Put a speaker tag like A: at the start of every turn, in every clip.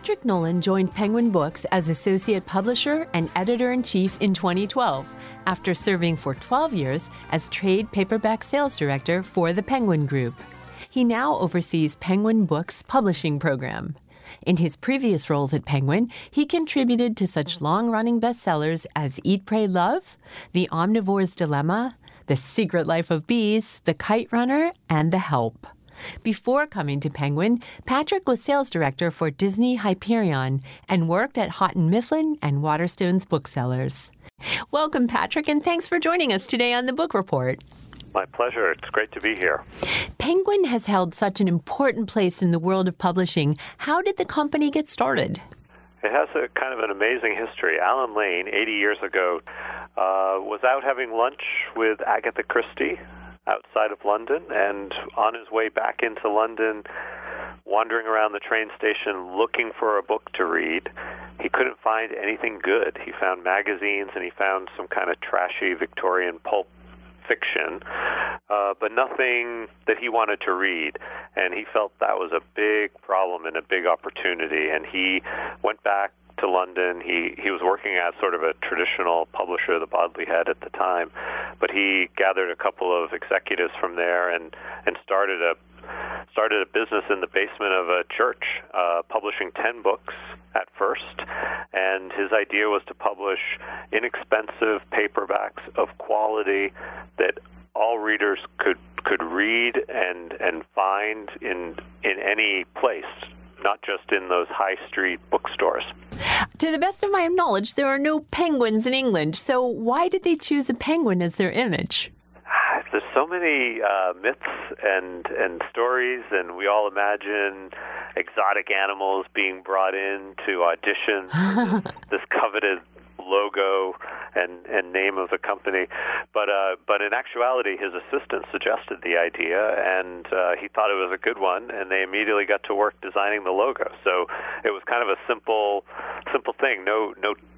A: Patrick Nolan joined Penguin Books as associate publisher and editor-in-chief in 2012, after serving for 12 years as trade paperback sales director for the Penguin Group. He now oversees Penguin Books' publishing program. In his previous roles at Penguin, he contributed to such long-running bestsellers as Eat, Pray, Love, The Omnivore's Dilemma, The Secret Life of Bees, The Kite Runner, and The Help. Before coming to Penguin, Patrick was sales director for Disney Hyperion and worked at Houghton Mifflin and Waterstones booksellers. Welcome, Patrick, and thanks for joining us today on the Book Report.
B: My pleasure. It's great to be here.
A: Penguin has held such an important place in the world of publishing. How did the company get started?
B: It has a kind of an amazing history. Alan Lane, 80 years ago, was out having lunch with Agatha Christie outside of London, and on his way back into London, wandering around the train station looking for a book to read, he couldn't find anything good. He found magazines and he found some kind of trashy Victorian pulp fiction, but nothing that he wanted to read. And he felt that was a big problem and a big opportunity. And he went back to London. He was working at sort of a traditional publisher, the Bodley Head at the time, but he gathered a couple of executives from there and started a business in the basement of a church, publishing 10 books at first. And his idea was to publish inexpensive paperbacks of quality that all readers could read and find in any place, not just in those high street bookstores.
A: To the best of my knowledge, there are no penguins in England. So why did they choose a penguin as their image?
B: There's so many myths and stories, and we all imagine exotic animals being brought in to audition this coveted logo and name of the company. But in actuality, his assistant suggested the idea, and he thought it was a good one, and they immediately got to work designing the logo. So it was kind of a simple thing. No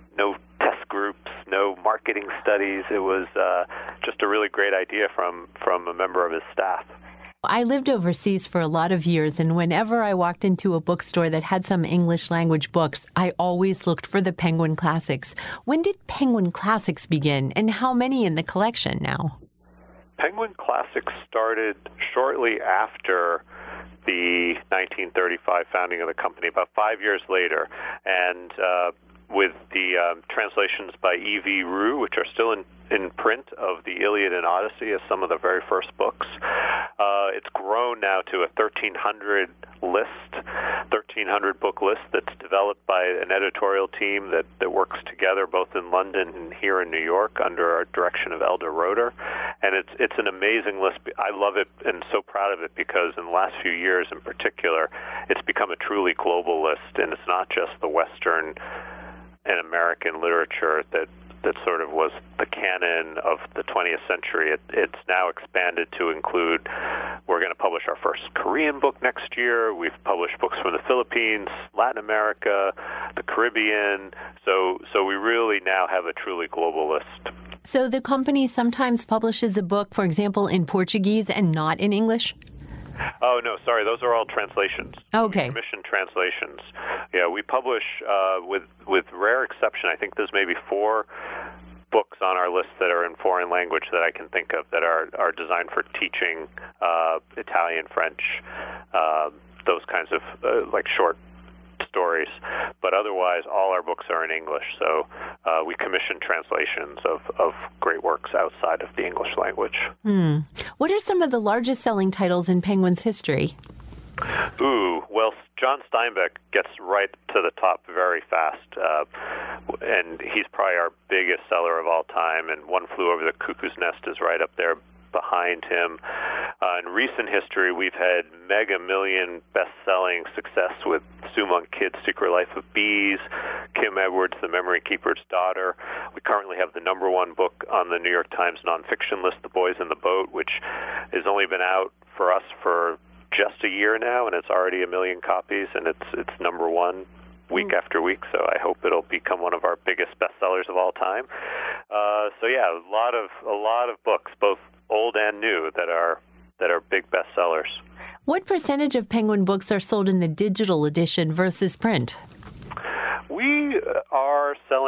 B: test groups, no marketing studies. It was just a really great idea from a member of his staff.
A: I lived overseas for a lot of years, and whenever I walked into a bookstore that had some English language books, I always looked for the Penguin Classics. When did Penguin Classics begin, and how many in the collection now?
B: Penguin Classics started shortly after the 1935 founding of the company, about 5 years later, and with the translations by E.V. Rue, which are still in print, of the Iliad and Odyssey as some of the very first books. It's grown now to a 1,300 book list that's developed by an editorial team that works together both in London and here in New York under our direction of Elder Roeder. And it's an amazing list. I love it and so proud of it because in the last few years in particular, it's become a truly global list, and it's not just the Western and American literature that sort of was the canon of the 20th century. It's now expanded to include, we're going to publish our first Korean book next year. We've published books from the Philippines, Latin America, the Caribbean. So we really now have a truly global list.
A: So the company sometimes publishes a book, for example, in Portuguese and not in English?
B: Oh, no, sorry. Those are all translations.
A: Okay.
B: Commissioned translations. Yeah, we publish, with rare exception, I think there's maybe 4 books on our list that are in foreign language that I can think of that are designed for teaching Italian, French, those kinds of like short stories. But otherwise, all our books are in English. So we commission translations of great works outside of the English language.
A: What are some of the largest selling titles in Penguin's history?
B: Well, John Steinbeck gets right to the top very fast, and he's probably our biggest seller of all time, and One Flew Over the Cuckoo's Nest is right up there behind him. In recent history, we've had mega million best-selling success with Sue Monk Kidd's Secret Life of Bees, Kim Edwards' The Memory Keeper's Daughter. We currently have the #1 book on the New York Times nonfiction list, The Boys in the Boat, which has only been out for us for just a year now, and it's already 1 million copies, and it's #1 week after week. So I hope it'll become one of our biggest bestsellers of all time. So yeah, a lot of books, both old and new, that are big bestsellers.
A: What percentage of Penguin books are sold in the digital edition versus print?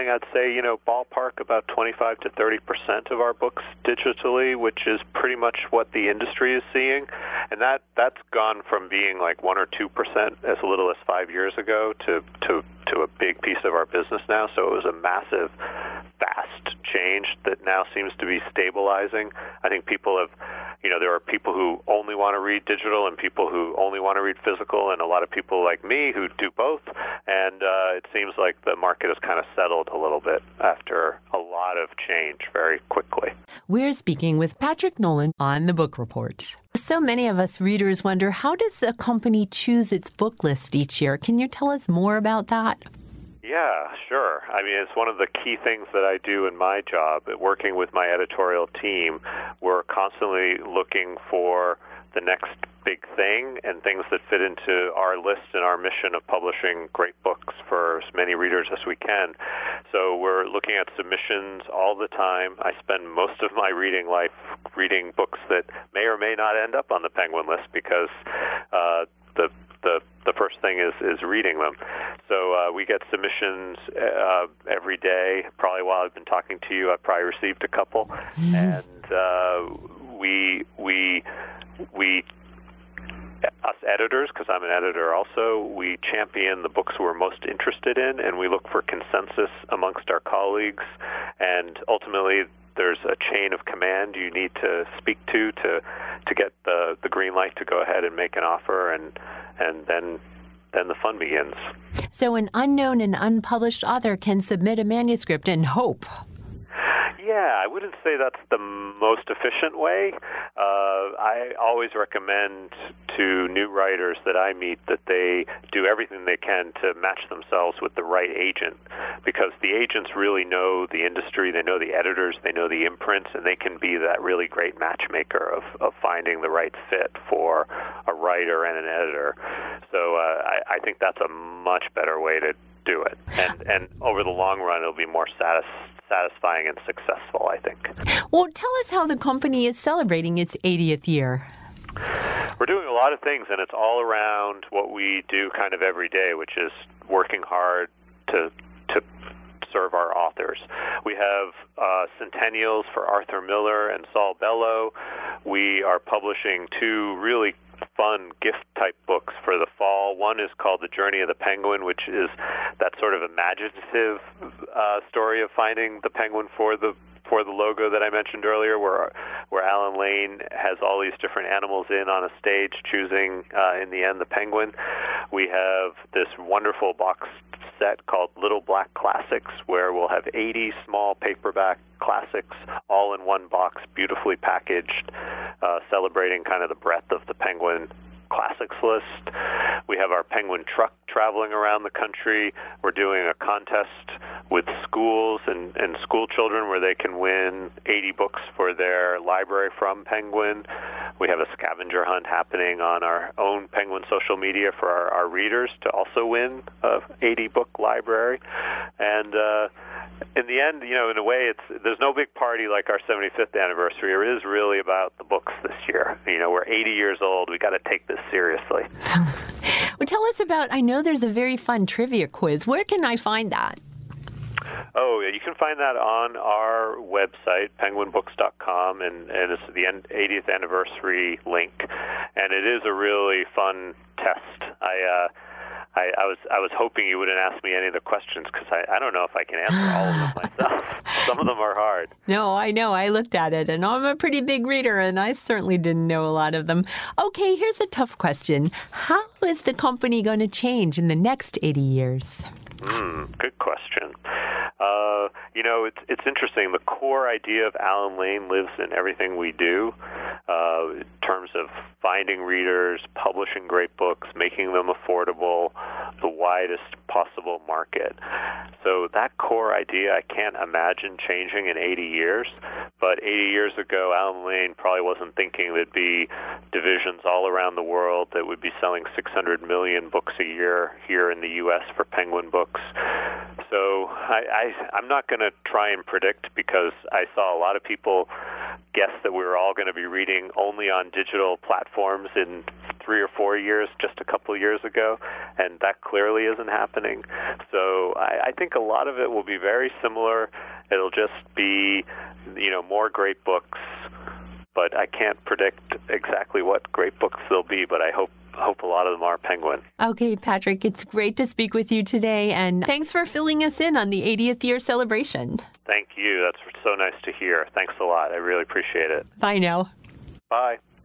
B: selling, I'd say, ballpark about 25 to 30% of our books digitally, which is pretty much what the industry is seeing. And that's gone from being like 1 or 2% as little as 5 years ago to a big piece of our business now. So it was a massive, fast change that now seems to be stabilizing. I think people have, there are people who only want to read digital and people who only want to read physical, and a lot of people like me who do both. And it seems like the market has kind of settled a little bit after a lot of change very quickly.
A: We're speaking with Patrick Nolan on The Book Report. So many of us readers wonder, how does a company choose its book list each year? Can you tell us more about that?
B: Yeah, sure. I mean, it's one of the key things that I do in my job. Working with my editorial team, we're constantly looking for the next big thing and things that fit into our list and our mission of publishing great books for as many readers as we can. So we're looking at submissions all the time. I spend most of my reading life reading books that may or may not end up on the Penguin list because the first thing is reading them. So we get submissions every day. Probably while I've been talking to you, I've probably received a couple. And we us editors, because I'm an editor also, we champion the books we're most interested in, and we look for consensus amongst our colleagues. And ultimately, there's a chain of command you need to speak to get the green light to go ahead and make an offer, and then the fun begins.
A: So an unknown and unpublished author can submit a manuscript and hope.
B: Yeah, I wouldn't say that's the most efficient way. I always recommend to new writers that I meet that they do everything they can to match themselves with the right agent, because the agents really know the industry, they know the editors, they know the imprints, and they can be that really great matchmaker of finding the right fit for a writer and an editor. So I think that's a much better way to do it. And over the long run, it'll be more satisfying and successful, I think.
A: Well, tell us how the company is celebrating its 80th year.
B: We're doing a lot of things, and it's all around what we do kind of every day, which is working hard to serve our authors. We have centennials for Arthur Miller and Saul Bellow. We are publishing 2 really fun gift-type books for the fall. One is called The Journey of the Penguin, which is that sort of imaginative story of finding the penguin for the logo that I mentioned earlier, where Alan Lane has all these different animals in on a stage, choosing in the end the penguin. We have this wonderful box set called Little Black Classics, where we'll have 80 small paperback classics all in one box, beautifully packaged, celebrating kind of the breadth of the Penguin classics list. We have our Penguin truck traveling around the country. We're doing a contest with schools and school children where they can win 80 books for their library from Penguin. We have a scavenger hunt happening on our own Penguin social media for our readers to also win a 80-book library. And in the end, in a way, there's no big party like our 75th anniversary. It is really about the books this year. We're 80 years old. We got to take this seriously.
A: Well, tell us about, I know there's a very fun trivia quiz. Where can I find that?
B: Oh, yeah, you can find that on our website, penguinbooks.com, and it's the 80th anniversary link. And it is a really fun test. I was hoping you wouldn't ask me any of the questions, because I don't know if I can answer all of them myself. Some of them are hard.
A: No, I know. I looked at it, and I'm a pretty big reader, and I certainly didn't know a lot of them. Okay, here's a tough question. How is the company going to change in the next 80 years?
B: Good question. It's interesting. The core idea of Alan Lane lives in everything we do, in terms of finding readers, publishing great books, making them affordable, the widest possible market. So that core idea, I can't imagine changing in 80 years. But 80 years ago, Alan Lane probably wasn't thinking there'd be divisions all around the world that would be selling 600 million books a year here in the U.S. for Penguin Books. So I'm not going to try and predict, because I saw a lot of people guess that we were all going to be reading only on digital platforms in 3 or 4 years just a couple of years ago, and that clearly isn't happening. So I think a lot of it will be very similar. It'll just be, more great books, but I can't predict exactly what great books they'll be, but I hope a lot of them are Penguin.
A: Okay, Patrick, it's great to speak with you today, and thanks for filling us in on the 80th year celebration.
B: Thank you. That's so nice to hear. Thanks a lot. I really appreciate it.
A: Bye now.
B: Bye.